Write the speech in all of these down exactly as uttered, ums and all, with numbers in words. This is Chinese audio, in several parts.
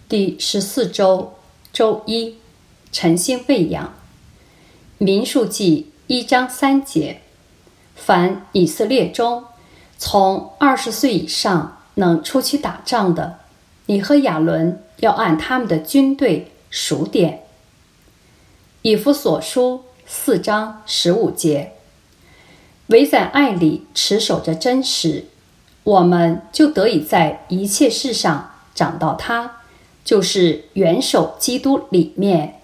第十四周周一，晨星喂养。民数记一章三节，凡以色列中从二十岁以上能出去打仗的，你和亚伦要按他们的军队数点。以弗所书四章十五节，唯在爱里持守着真实，我们就得以在一切事上长到他，就是元首基督里面。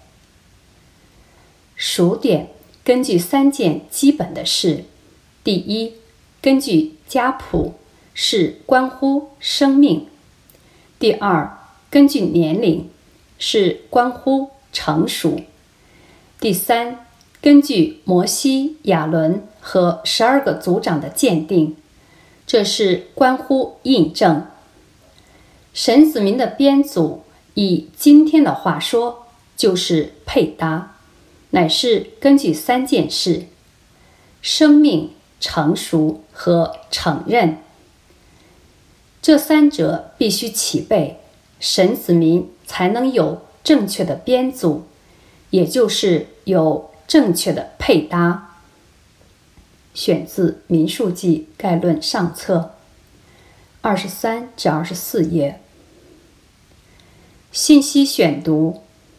数点根据三件基本的事：第一，根据家谱，是关乎生命；第二，根据年龄，是关乎成熟；第三，根据摩西、亚伦和十二个族长的鉴定，这是关乎印证。神子民的编组，以今天的话说，就是配搭，乃是根据三件事：生命、成熟和承认。这三者必须齐备，神子民才能有正确的编组，也就是有正确的配搭。选自《民数记概论》上册二十三至二十四页。信息选读：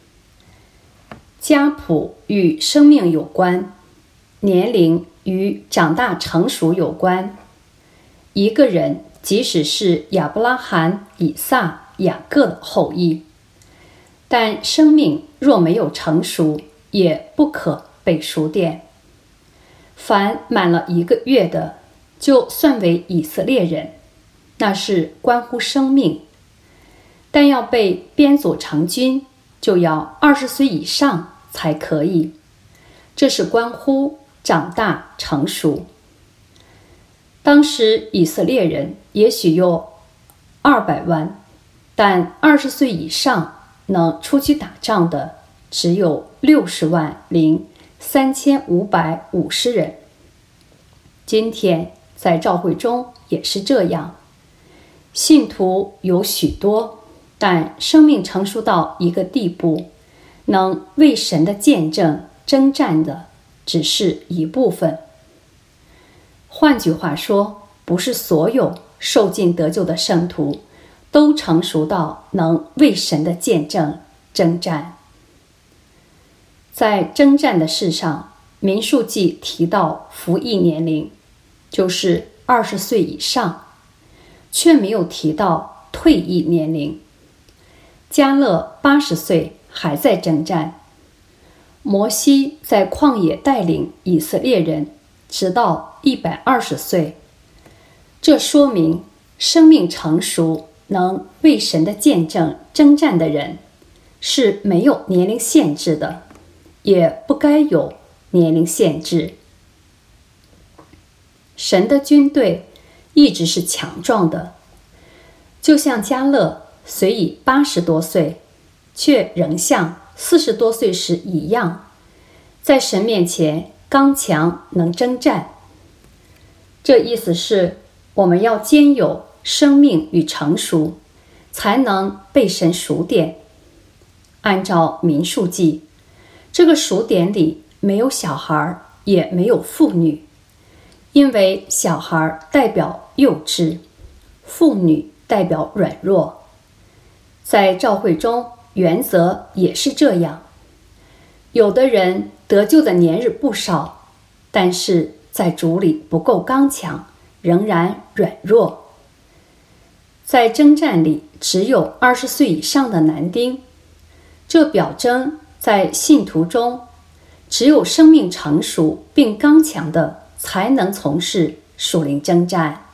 家谱与生命有关，年龄与长大成熟有关。一个人即使是亚伯拉罕、以撒、雅各的后裔，但生命若没有成熟，也不可被数点。凡满了一个月的，就算为以色列人，那是关乎生命。但要被编组成军，就要二十岁以上才可以，这是关乎长大成熟。当时以色列人也许有二百万，但二十岁以上能出去打仗的只有六十万零三千五百五十人。今天在教会中也是这样，信徒有许多，但生命成熟到一个地步，能为神的见证征战的只是一部分。换句话说，不是所有受尽得救的圣徒都成熟到能为神的见证征战。在征战的事上，民数记提到服役年龄，就是二十岁以上，却没有提到退役年龄。迦勒八十岁还在征战，摩西在旷野带领以色列人直到一百二十岁。这说明生命成熟能为神的见证征战的人是没有年龄限制的，也不该有年龄限制。神的军队一直是强壮的，就像迦勒虽已八十多岁，却仍像四十多岁时一样，在神面前刚强能征战。这意思是，我们要兼有生命与成熟，才能被神数点。按照民数记，这个数点里没有小孩，也没有妇女，因为小孩代表幼稚，妇女代表软弱。在教会中，原则也是这样。有的人得救的年日不少，但是在主里不够刚强，仍然软弱。在征战里只有二十岁以上的男丁，这表征在信徒中，只有生命成熟并刚强的才能从事属灵征战。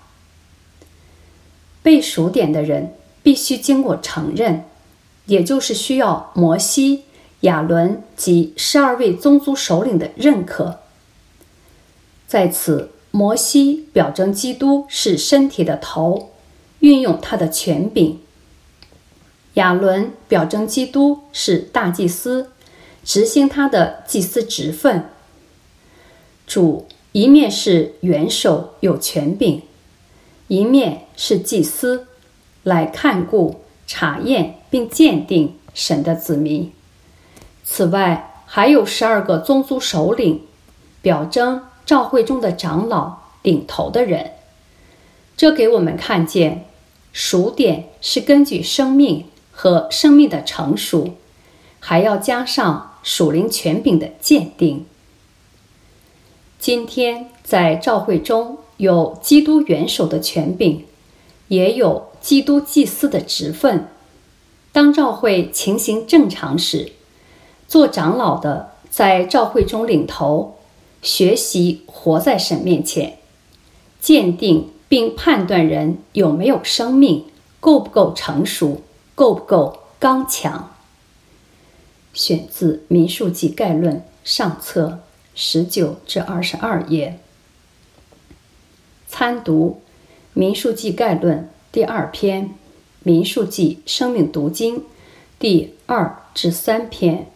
被数点的人必须经过承认，也就是需要摩西、亚伦及十二位宗族首领的认可。在此，摩西表征基督是身体的头，运用他的权柄；亚伦表征基督是大祭司，执行他的祭司职分。主一面是元首有权柄，一面是祭司，来看顾查验并鉴定神的子民。此外，还有十二个宗族首领，表征教会中的长老、领头的人。这给我们看见，数点是根据生命和生命的成熟，还要加上属灵权柄的鉴定。今天在教会中有基督元首的权柄，也有基督祭司的职分。当教会情形正常时，做长老的在教会中领头，学习活在神面前，鉴定并判断人有没有生命，够不够成熟，够不够刚强。选自《民数记概论》上册十九至二十二页。参读《民数记概论》第二篇，《民数记生命读经》第二至三篇。